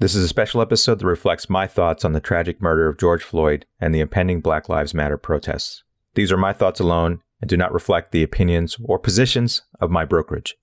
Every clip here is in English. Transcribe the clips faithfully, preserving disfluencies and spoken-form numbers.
This is a special episode that reflects my thoughts on the tragic murder of George Floyd and the impending Black Lives Matter protests. These are my thoughts alone and do not reflect the opinions or positions of my brokerage.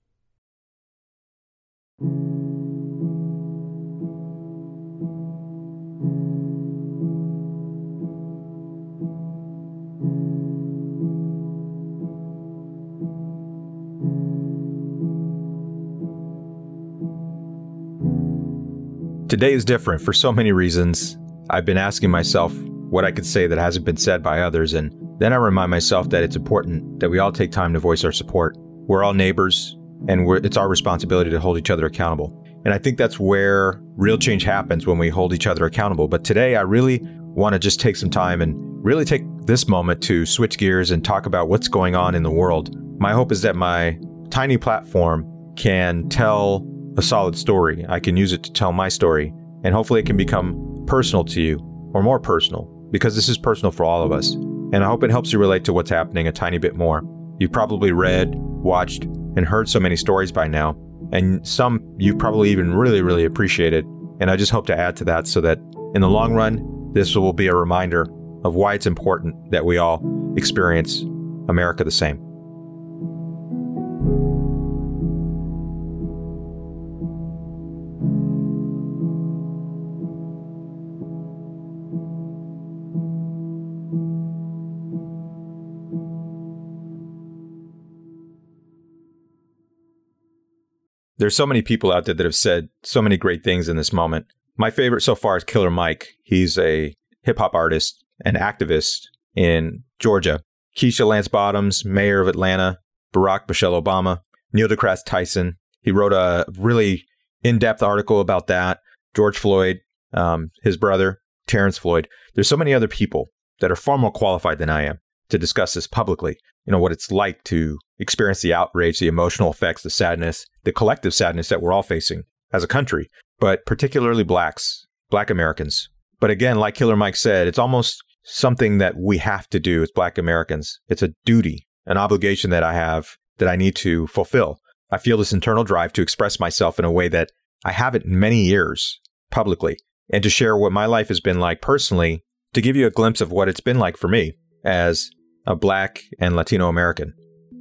Today is different for so many reasons. I've been asking myself what I could say that hasn't been said by others, and then I remind myself that it's important that we all take time to voice our support. We're all neighbors, and we're, it's our responsibility to hold each other accountable. And I think that's where real change happens, when we hold each other accountable. But today, I really want to just take some time and really take this moment to switch gears and talk about what's going on in the world. My hope is that my tiny platform can tell a solid story. I can use it to tell my story, and hopefully it can become personal to you, or more personal, because this is personal for all of us. And I hope it helps you relate to what's happening a tiny bit more. You've probably read, watched, and heard so many stories by now, and some you probably even really, really appreciated. And I just hope to add to that so that in the long run, this will be a reminder of why it's important that we all experience America the same. There's so many people out there that have said so many great things in this moment. My favorite so far is Killer Mike. He's a hip-hop artist and activist in Georgia. Keisha Lance Bottoms, mayor of Atlanta. Barack Michelle Obama. Neil deGrasse Tyson. He wrote a really in-depth article about that. George Floyd, um, his brother, Terrence Floyd. There's so many other people that are far more qualified than I am to discuss this publicly. You know, what it's like to experience the outrage, the emotional effects, the sadness, the collective sadness that we're all facing as a country, but particularly blacks, black Americans. But again, like Killer Mike said, it's almost something that we have to do as black Americans. It's a duty, an obligation that I have that I need to fulfill. I feel this internal drive to express myself in a way that I haven't in many years publicly, and to share what my life has been like personally, to give you a glimpse of what it's been like for me as a Black and Latino American.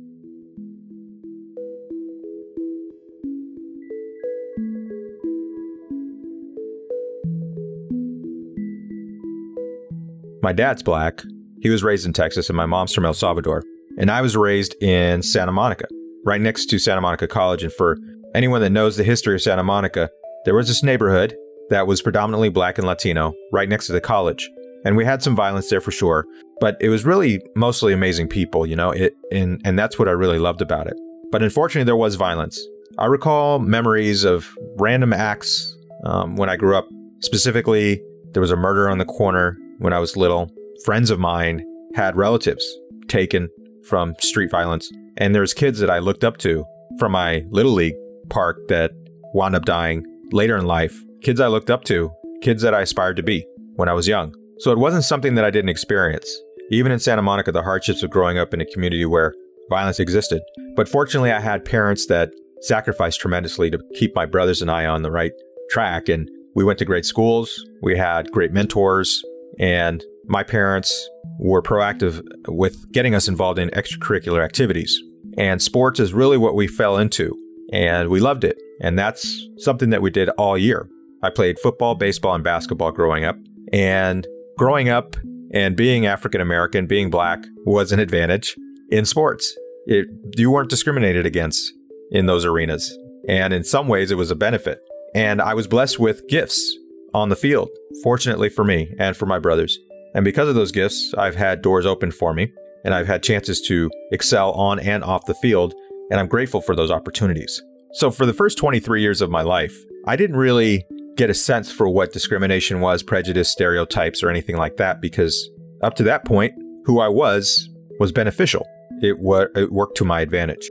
My dad's Black. He was raised in Texas, and my mom's from El Salvador. And I was raised in Santa Monica, right next to Santa Monica College. And for anyone that knows the history of Santa Monica, there was this neighborhood that was predominantly Black and Latino right next to the college. And we had some violence there for sure, but it was really mostly amazing people, you know, it, and, and that's what I really loved about it. But unfortunately, there was violence. I recall memories of random acts um, when I grew up. Specifically, there was a murder on the corner when I was little. Friends of mine had relatives taken from street violence. And there's kids that I looked up to from my Little League park that wound up dying later in life. Kids I looked up to, kids that I aspired to be when I was young. So it wasn't something that I didn't experience. Even in Santa Monica, the hardships of growing up in a community where violence existed. But fortunately, I had parents that sacrificed tremendously to keep my brothers and I on the right track. And we went to great schools. We had great mentors. And my parents were proactive with getting us involved in extracurricular activities. And sports is really what we fell into. And we loved it. And that's something that we did all year. I played football, baseball, and basketball growing up. And growing up and being African American, being Black, was an advantage in sports. It, you weren't discriminated against in those arenas. And in some ways, it was a benefit. And I was blessed with gifts on the field, fortunately for me and for my brothers. And because of those gifts, I've had doors open for me, and I've had chances to excel on and off the field. And I'm grateful for those opportunities. So for the first twenty-three years of my life, I didn't really get a sense for what discrimination was, prejudice, stereotypes, or anything like that, because up to that point, who I was was beneficial. It, wa- it worked to my advantage.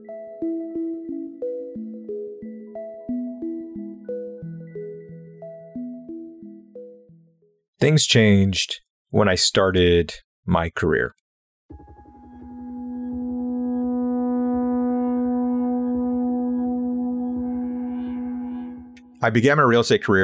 Things changed when I started my career. I began my real estate career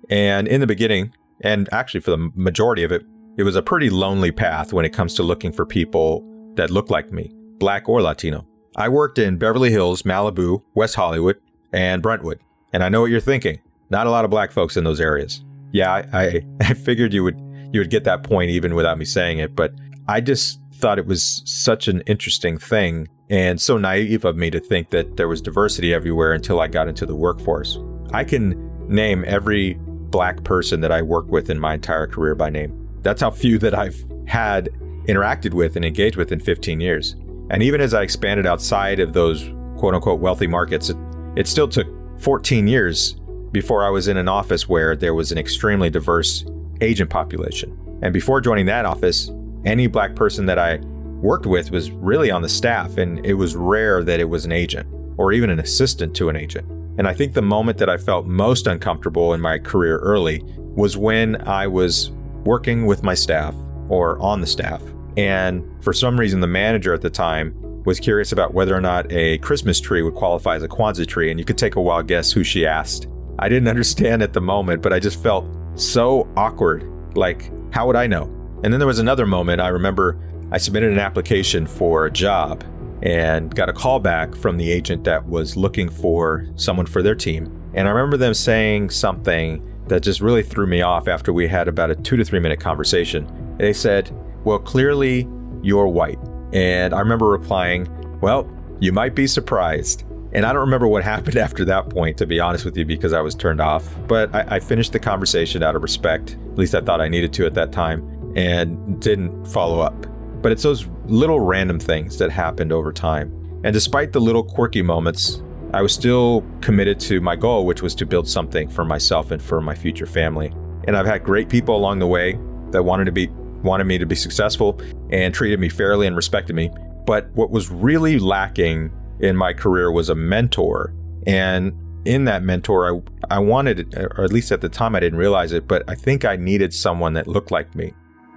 And in the beginning, and actually for the majority of it, it was a pretty lonely path when it comes to looking for people that look like me, Black or Latino. I worked in Beverly Hills, Malibu, West Hollywood, and Brentwood. And I know what you're thinking. Not a lot of Black folks in those areas. Yeah, I, I, I figured you would you would get that point even without me saying it, but I just thought it was such an interesting thing and so naive of me to think that there was diversity everywhere until I got into the workforce. I can name every Black person that I worked with in my entire career by name. That's how few that I've had interacted with and engaged with in fifteen years. And even as I expanded outside of those quote unquote wealthy markets, it, it still took fourteen years before I was in an office where there was an extremely diverse agent population. And before joining that office, any Black person that I worked with was really on the staff, and it was rare that it was an agent or even an assistant to an agent. And I think the moment that I felt most uncomfortable in my career early was when I was working with my staff or on the staff. And for some reason, the manager at the time was curious about whether or not a Christmas tree would qualify as a Kwanzaa tree. And you could take a wild guess who she asked. I didn't understand at the moment, but I just felt so awkward. Like, how would I know? And then there was another moment. I remember I submitted an application for a job and got a call back from the agent that was looking for someone for their team. And I remember them saying something that just really threw me off after we had about a two to three minute conversation. They said, well, clearly you're white. And I remember replying, well, you might be surprised. And I don't remember what happened after that point, to be honest with you, because I was turned off. But I, I finished the conversation out of respect. At least I thought I needed to at that time, and didn't follow up. But it's those little random things that happened over time. And despite the little quirky moments, I was still committed to my goal, which was to build something for myself and for my future family. And I've had great people along the way that wanted to be wanted me to be successful and treated me fairly and respected me. But what was really lacking in my career was a mentor. And in that mentor, I, I wanted, or at least at the time I didn't realize it, but I think I needed someone that looked like me.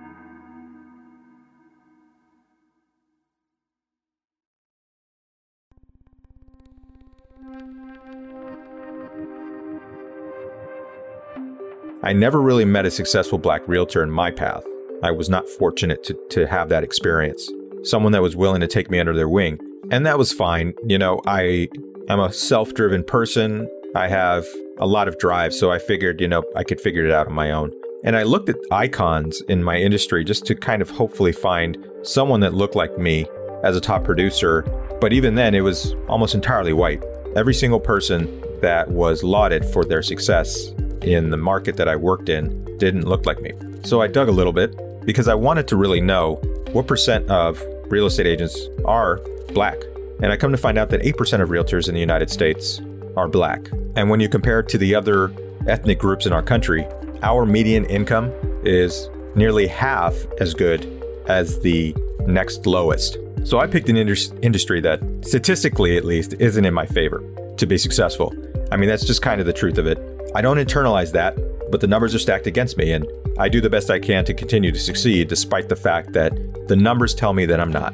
I never really met a successful Black realtor in my path. I was not fortunate to, to have that experience. Someone that was willing to take me under their wing. And that was fine. You know, I am a self-driven person. I have a lot of drive, so I figured, you know, I could figure it out on my own. And I looked at icons in my industry just to kind of hopefully find someone that looked like me as a top producer. But even then, it was almost entirely white. Every single person that was lauded for their success in the market that I worked in didn't look like me. So I dug a little bit because I wanted to really know what percent of real estate agents are Black. And I come to find out that eight percent of realtors in the United States are Black. And when you compare it to the other ethnic groups in our country, our median income is nearly half as good as the next lowest. So I picked an indus- industry that, statistically at least, isn't in my favor to be successful. I mean, that's just kind of the truth of it. I don't internalize that, but the numbers are stacked against me, and I do the best I can to continue to succeed despite the fact that the numbers tell me that I'm not.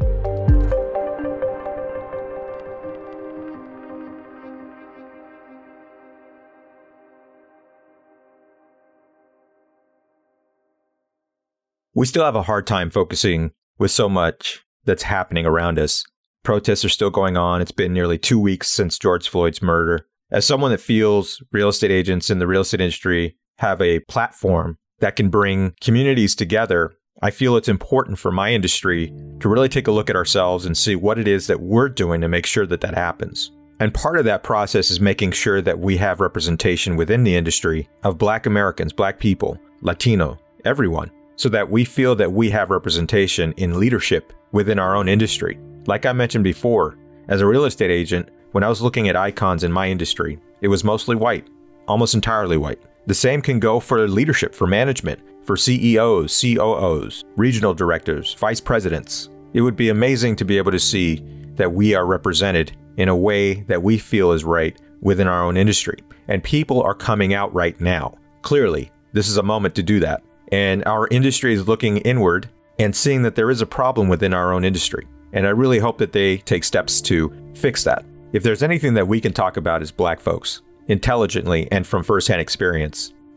We still have a hard time focusing with so much that's happening around us. Protests are still going on. It's been nearly two weeks since George Floyd's murder. As someone that feels real estate agents in the real estate industry have a platform that can bring communities together, I feel it's important for my industry to really take a look at ourselves and see what it is that we're doing to make sure that that happens. And part of that process is making sure that we have representation within the industry of Black Americans, Black people, Latino, everyone, so that we feel that we have representation in leadership within our own industry. Like I mentioned before, as a real estate agent, when I was looking at icons in my industry, it was mostly white, almost entirely white. The same can go for leadership, for management, for C E Os, C O Os, regional directors, vice presidents. It would be amazing to be able to see that we are represented in a way that we feel is right within our own industry. And people are coming out right now. Clearly, this is a moment to do that. And our industry is looking inward and seeing that there is a problem within our own industry. And I really hope that they take steps to fix that. If there's anything that we can talk about as Black folks, intelligently and from firsthand experience,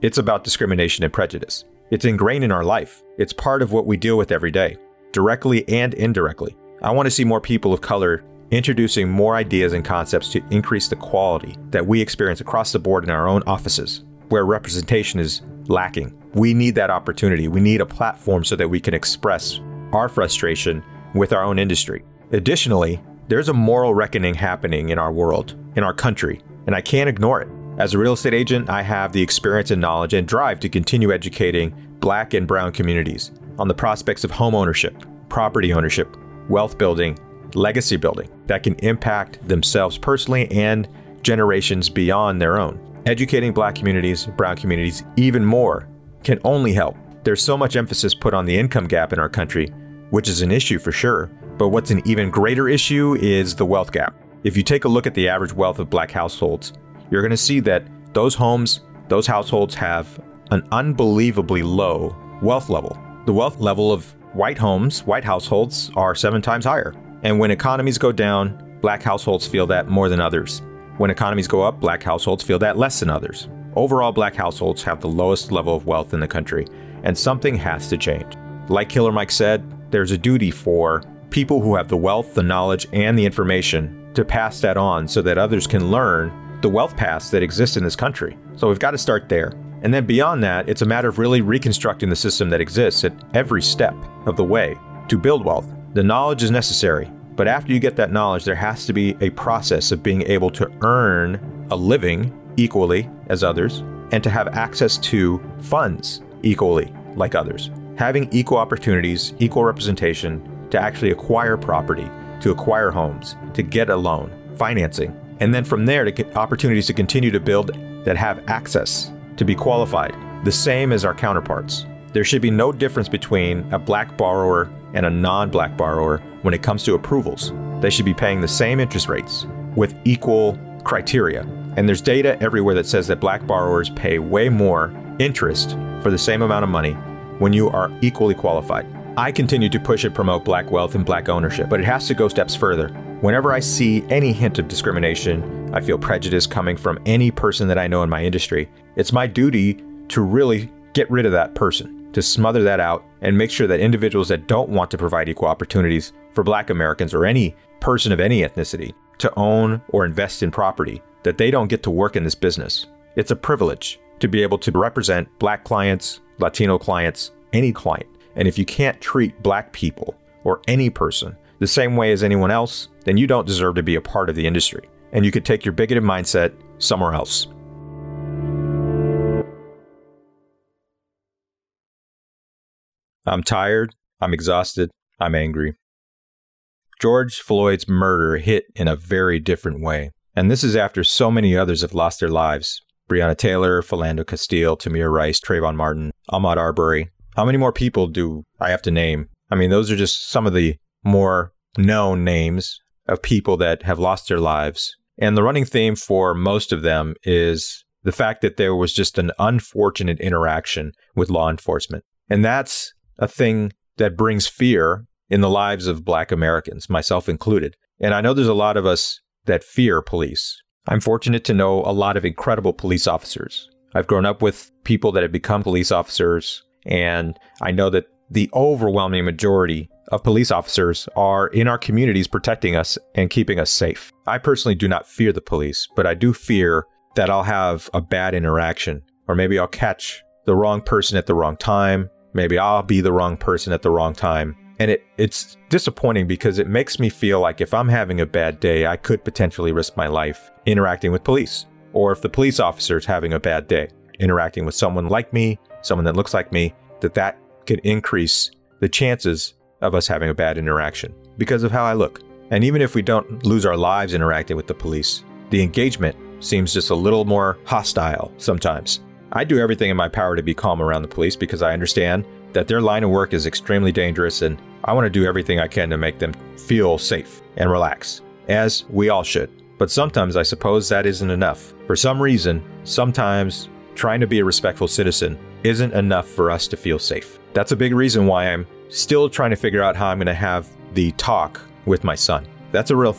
It's about discrimination and prejudice. It's ingrained in our life. It's part of what we deal with every day, directly and indirectly. I want to see more people of color introducing more ideas and concepts to increase the quality that we experience across the board in our own offices, where representation is lacking. We need that opportunity. We need a platform so that we can express our frustration with our own industry. Additionally, there's a moral reckoning happening in our world, in our country, and I can't ignore it. As a real estate agent, I have the experience and knowledge and drive to continue educating Black and brown communities on the prospects of home ownership, property ownership, wealth building, legacy building that can impact themselves personally and generations beyond their own. Educating Black communities, brown communities even more can only help. There's so much emphasis put on the income gap in our country, which is an issue for sure, but what's an even greater issue is the wealth gap. If you take a look at the average wealth of Black households, you're going to see that those homes, those households have an unbelievably low wealth level. The wealth level of white homes, white households are seven times higher. And when economies go down, Black households feel that more than others. When economies go up, Black households feel that less than others. Overall, Black households have the lowest level of wealth in the country, and something has to change. Like Killer Mike said, there's a duty for people who have the wealth, the knowledge, and the information to pass that on so that others can learn the wealth paths that exist in this country. So we've got to start there. And then beyond that, it's a matter of really reconstructing the system that exists at every step of the way to build wealth. The knowledge is necessary, but after you get that knowledge, there has to be a process of being able to earn a living equally as others and to have access to funds equally like others. Having equal opportunities, equal representation to actually acquire property, to acquire homes, to get a loan, financing, and then from there to get opportunities to continue to build that have access to be qualified, the same as our counterparts. There should be no difference between a Black borrower and a non-Black borrower when it comes to approvals. They should be paying the same interest rates with equal criteria. And there's data everywhere that says that Black borrowers pay way more interest for the same amount of money when you are equally qualified. I continue to push and promote Black wealth and Black ownership, but it has to go steps further. Whenever I see any hint of discrimination, I feel prejudice coming from any person that I know in my industry, it's my duty to really get rid of that person, to smother that out and make sure that individuals that don't want to provide equal opportunities for Black Americans or any person of any ethnicity to own or invest in property, that they don't get to work in this business. It's a privilege to be able to represent Black clients, Latino clients, any client. And if you can't treat Black people or any person the same way as anyone else, then you don't deserve to be a part of the industry. And you could take your bigoted mindset somewhere else. I'm tired, I'm exhausted, I'm angry. George Floyd's murder hit in a very different way. And this is after so many others have lost their lives. Breonna Taylor, Philando Castile, Tamir Rice, Trayvon Martin, Ahmaud Arbery. How many more people do I have to name? I mean, those are just some of the more known names of people that have lost their lives. And the running theme for most of them is the fact that there was just an unfortunate interaction with law enforcement. And that's a thing that brings fear in the lives of Black Americans, myself included. And I know there's a lot of us that fear police. I'm fortunate to know a lot of incredible police officers. I've grown up with people that have become police officers, and I know that the overwhelming majority of police officers are in our communities protecting us and keeping us safe. I personally do not fear the police, but I do fear that I'll have a bad interaction, or maybe I'll catch the wrong person at the wrong time. Maybe I'll be the wrong person at the wrong time. And it, it's disappointing because it makes me feel like if I'm having a bad day, I could potentially risk my life interacting with police. Or if the police officer is having a bad day, interacting with someone like me, someone that looks like me, that that could increase the chances of us having a bad interaction because of how I look. And even if we don't lose our lives interacting with the police, the engagement seems just a little more hostile sometimes. I do everything in my power to be calm around the police because I understand that their line of work is extremely dangerous, and I want to do everything I can to make them feel safe and relax, as we all should. But sometimes I suppose that isn't enough. For some reason, sometimes trying to be a respectful citizen isn't enough for us to feel safe. That's a big reason why I'm still trying to figure out how I'm going to have the talk with my son. That's a real thing.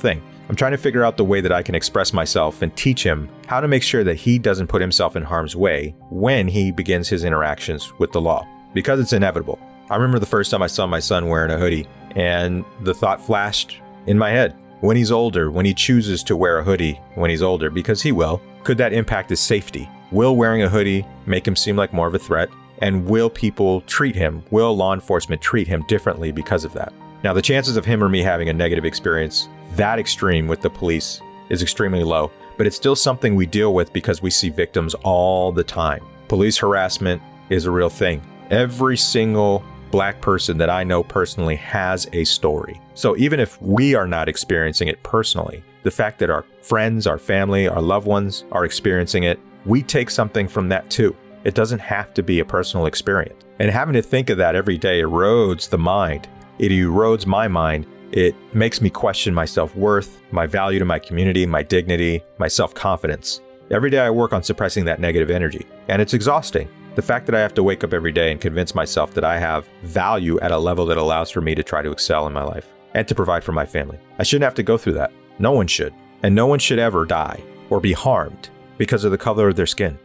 I'm trying to figure out the way that I can express myself and teach him how to make sure that he doesn't put himself in harm's way when he begins his interactions with the law, because it's inevitable. I remember the first time I saw my son wearing a hoodie, and the thought flashed in my head. When he's older, when he chooses to wear a hoodie when he's older, because he will, could that impact his safety? Will wearing a hoodie make him seem like more of a threat? And will people treat him, will law enforcement treat him differently because of that? Now, the chances of him or me having a negative experience that extreme with the police is extremely low, but it's still something we deal with because we see victims all the time. Police harassment is a real thing. Every single Black person that I know personally has a story. So even if we are not experiencing it personally, the fact that our friends, our family, our loved ones are experiencing it, we take something from that too. It doesn't have to be a personal experience. And having to think of that every day erodes the mind. It erodes my mind. It makes me question my self-worth, my value to my community, my dignity, my self-confidence. Every day I work on suppressing that negative energy, and it's exhausting. The fact that I have to wake up every day and convince myself that I have value at a level that allows for me to try to excel in my life and to provide for my family. I shouldn't have to go through that. No one should. And no one should ever die or be harmed because of the color of their skin.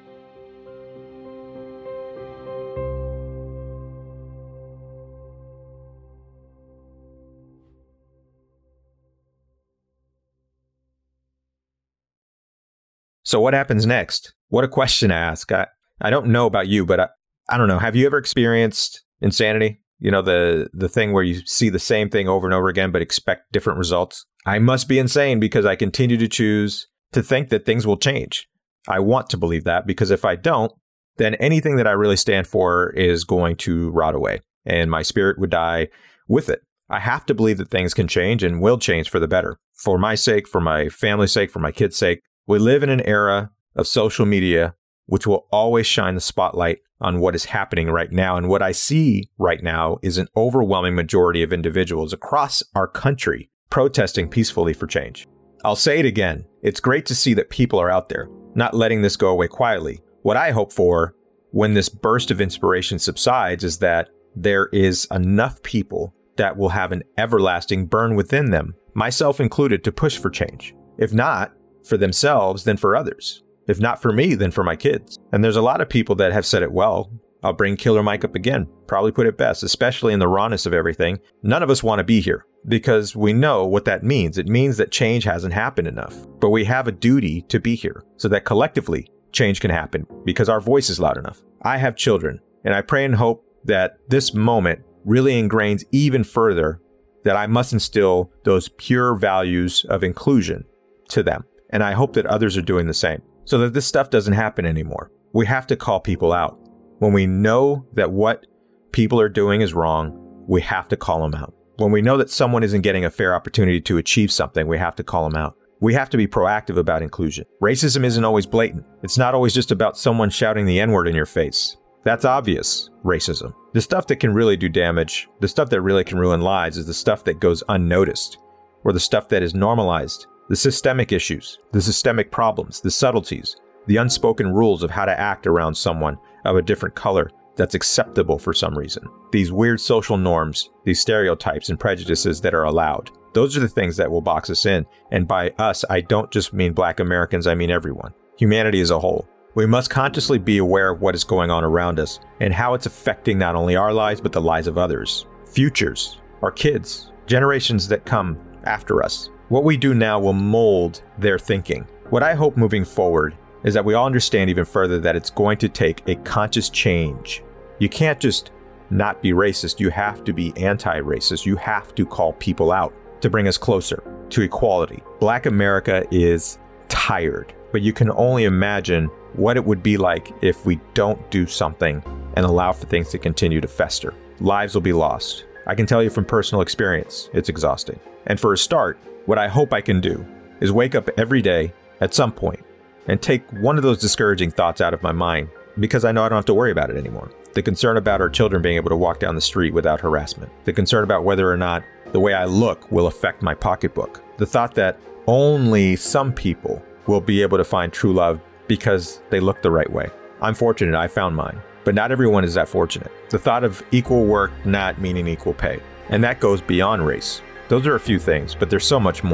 So what happens next? What a question to ask. I, I don't know about you, but I, I don't know. Have you ever experienced insanity? You know, the, the thing where you see the same thing over and over again, but expect different results? I must be insane because I continue to choose to think that things will change. I want to believe that, because if I don't, then anything that I really stand for is going to rot away and my spirit would die with it. I have to believe that things can change and will change for the better. For my sake, for my family's sake, for my kids' sake. We live in an era of social media, which will always shine the spotlight on what is happening right now. And what I see right now is an overwhelming majority of individuals across our country protesting peacefully for change. I'll say it again. It's great to see that people are out there, not letting this go away quietly. What I hope for when this burst of inspiration subsides is that there is enough people that will have an everlasting burn within them, myself included, to push for change. If not for themselves, then for others. If not for me, then for my kids. And there's a lot of people that have said it well. I'll bring Killer Mike up again. Probably put it best, especially in the rawness of everything. None of us want to be here because we know what that means. It means that change hasn't happened enough. But we have a duty to be here so that collectively change can happen because our voice is loud enough. I have children, and I pray and hope that this moment really ingrains even further that I must instill those pure values of inclusion to them. And I hope that others are doing the same so that this stuff doesn't happen anymore. We have to call people out. When we know that what people are doing is wrong, we have to call them out. When we know that someone isn't getting a fair opportunity to achieve something, we have to call them out. We have to be proactive about inclusion. Racism isn't always blatant. It's not always just about someone shouting the N-word in your face. That's obvious racism. The stuff that can really do damage, the stuff that really can ruin lives, is the stuff that goes unnoticed, or the stuff that is normalized. The systemic issues, the systemic problems, the subtleties, the unspoken rules of how to act around someone of a different color that's acceptable for some reason. These weird social norms, these stereotypes and prejudices that are allowed. Those are the things that will box us in. And by us, I don't just mean Black Americans, I mean everyone. Humanity as a whole. We must consciously be aware of what is going on around us and how it's affecting not only our lives, but the lives of others. Futures, our kids, generations that come after us. What we do now will mold their thinking. What I hope moving forward is that we all understand even further that it's going to take a conscious change. You can't just not be racist. You have to be anti-racist. You have to call people out to bring us closer to equality. Black America is tired, but you can only imagine what it would be like if we don't do something and allow for things to continue to fester. Lives will be lost. I can tell you from personal experience, it's exhausting. And for a start, what I hope I can do is wake up every day at some point and take one of those discouraging thoughts out of my mind because I know I don't have to worry about it anymore. The concern about our children being able to walk down the street without harassment. The concern about whether or not the way I look will affect my pocketbook. The thought that only some people will be able to find true love because they look the right way. I'm fortunate I found mine, but not everyone is that fortunate. The thought of equal work not meaning equal pay. And that goes beyond race. Those are a few things, but there's so much more.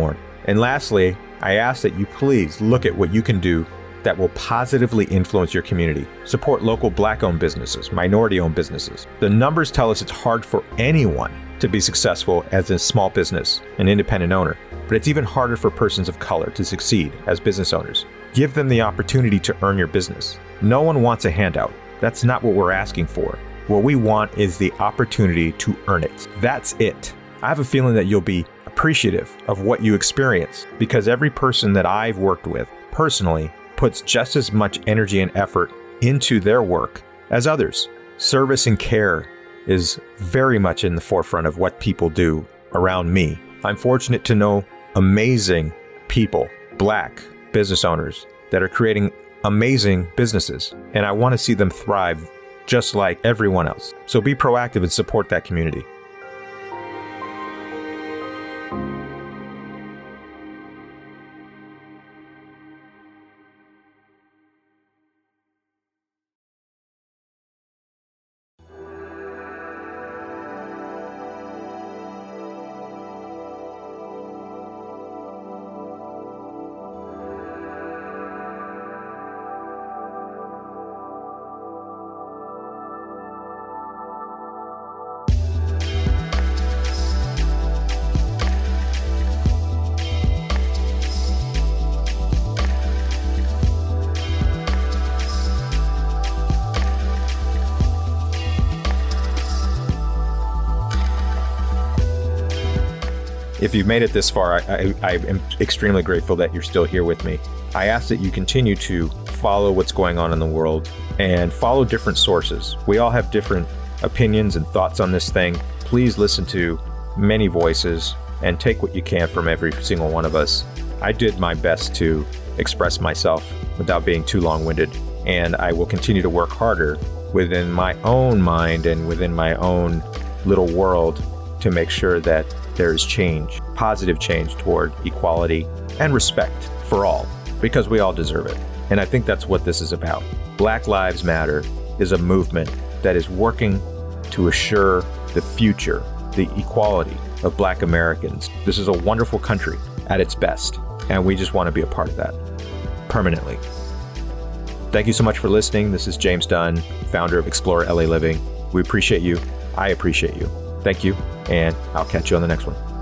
And lastly, I ask that you please look at what you can do that will positively influence your community. Support local Black-owned businesses, minority-owned businesses. The numbers tell us it's hard for anyone to be successful as a small business, an independent owner, but it's even harder for persons of color to succeed as business owners. Give them the opportunity to earn your business. No one wants a handout. That's not what we're asking for. What we want is the opportunity to earn it. That's it. I have a feeling that you'll be appreciative of what you experience because every person that I've worked with personally puts just as much energy and effort into their work as others. Service and care is very much in the forefront of what people do around me. I'm fortunate to know amazing people, Black business owners that are creating amazing businesses, and I want to see them thrive just like everyone else. So be proactive and support that community. If you've made it this far, I, I, I am extremely grateful that you're still here with me. I ask that you continue to follow what's going on in the world and follow different sources. We all have different opinions and thoughts on this thing. Please listen to many voices and take what you can from every single one of us. I did my best to express myself without being too long-winded, and I will continue to work harder within my own mind and within my own little world to make sure that there is change, positive change toward equality and respect for all, because we all deserve it. And I think that's what this is about. Black Lives Matter is a movement that is working to assure the future, the equality of Black Americans. This is a wonderful country at its best, and we just want to be a part of that permanently. Thank you so much for listening. This is James Dunn, founder of Explorer L A Living. We appreciate you. I appreciate you. Thank you, and I'll catch you on the next one.